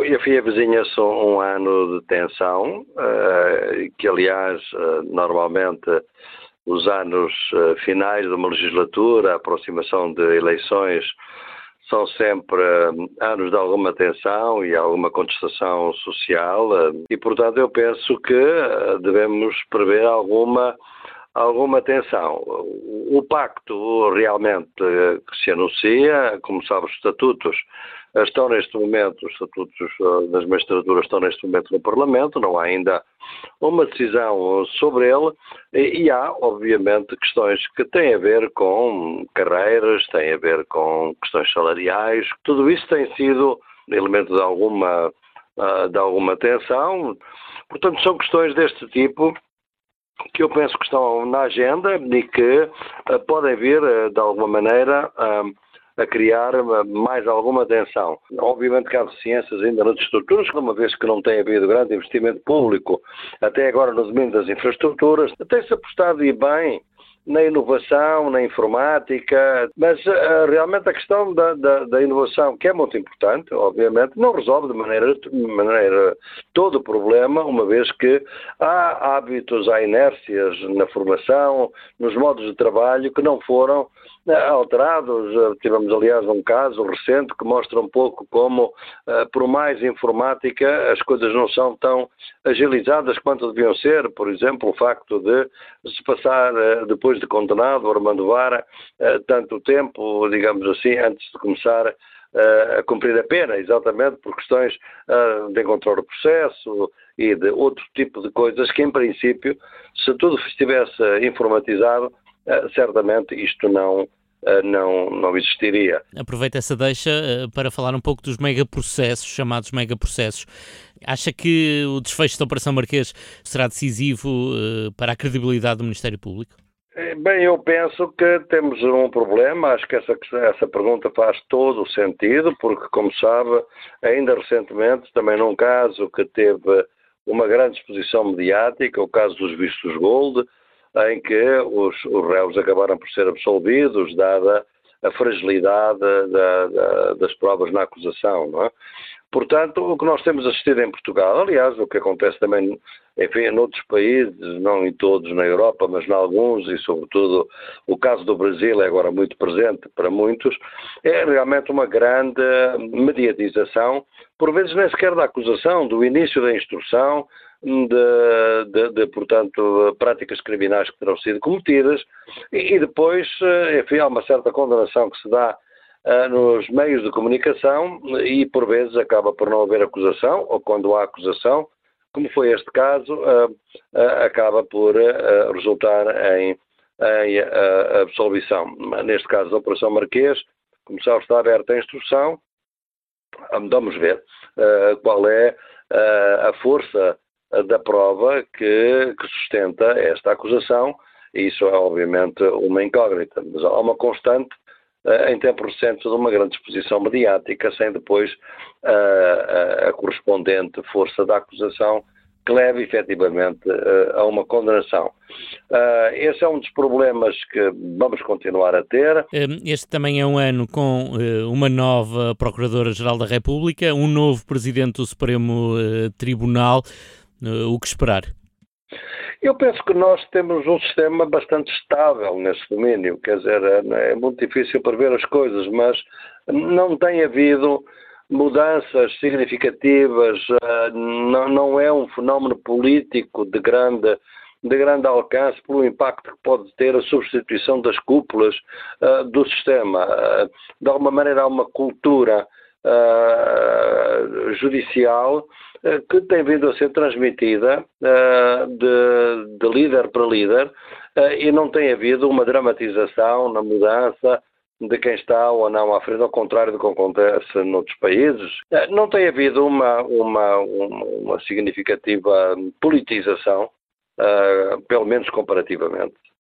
enfim, avizinha-se um ano de tensão, que aliás, normalmente os anos finais de uma legislatura, a aproximação de eleições, são sempre anos de alguma tensão e alguma contestação social e, portanto, eu penso que devemos prever alguma tensão. O pacto realmente que se anuncia, como sabe, os estatutos estão neste momento, os estatutos das magistraturas estão neste momento no Parlamento, não há ainda uma decisão sobre ele e há, obviamente, questões que têm a ver com carreiras, têm a ver com questões salariais, tudo isso tem sido elemento de alguma tensão, portanto são questões deste tipo que eu penso que estão na agenda e que podem vir, de alguma maneira, a criar mais alguma tensão. Obviamente que há deficiências ainda nas estruturas, uma vez que não tem havido grande investimento público até agora no domínio das infraestruturas, tem-se apostado e bem na inovação, na informática, mas realmente a questão da inovação, que é muito importante, obviamente, não resolve de maneira todo o problema, uma vez que há hábitos, há inércias na formação, nos modos de trabalho que não foram alterados. Tivemos, aliás, um caso recente que mostra um pouco como, por mais informática, as coisas não são tão agilizadas quanto deviam ser. Por exemplo, o facto de se passar, depois de condenado, Armando Vara, tanto tempo, digamos assim, antes de começar a cumprir a pena, exatamente por questões de controle do processo e de outro tipo de coisas que, em princípio, se tudo estivesse informatizado, certamente isto não existiria. Aproveito essa deixa para falar um pouco dos megaprocessos, chamados megaprocessos. Acha que o desfecho da Operação Marquês será decisivo para a credibilidade do Ministério Público? Bem, eu penso que temos um problema, acho que essa pergunta faz todo o sentido, porque, como sabe, ainda recentemente, também num caso que teve uma grande exposição mediática, o caso dos vistos gold, em que os réus acabaram por ser absolvidos, dada a fragilidade das provas na acusação, não é? Portanto, o que nós temos assistido em Portugal, aliás, o que acontece também, enfim, noutros países, não em todos na Europa, mas em alguns, e sobretudo o caso do Brasil é agora muito presente para muitos, é realmente uma grande mediatização, por vezes nem sequer da acusação, do início da instrução, portanto, práticas criminais que terão sido cometidas e depois, enfim, há uma certa condenação que se dá nos meios de comunicação e, por vezes, acaba por não haver acusação, ou quando há acusação, como foi este caso, acaba por resultar em absolvição. Neste caso, a Operação Marquês, como sabe, está aberta a instrução. Vamos ver qual é a força da prova que sustenta esta acusação. Isso é, obviamente, uma incógnita, mas há uma constante em tempo recente de uma grande exposição mediática, sem depois a correspondente força da acusação que leve efetivamente a uma condenação. Esse é um dos problemas que vamos continuar a ter. Este também é um ano com uma nova Procuradora-Geral da República, um novo Presidente do Supremo Tribunal. O que esperar? Eu penso que nós temos um sistema bastante estável nesse domínio, quer dizer, é muito difícil prever as coisas, mas não tem havido mudanças significativas, não é um fenómeno político de grande alcance pelo impacto que pode ter a substituição das cúpulas do sistema. De alguma maneira há uma cultura judicial que tem vindo a ser transmitida de líder para líder e não tem havido uma dramatização na mudança de quem está ou não à frente, ao contrário do que acontece noutros países. Não tem havido uma significativa politização, pelo menos comparativamente.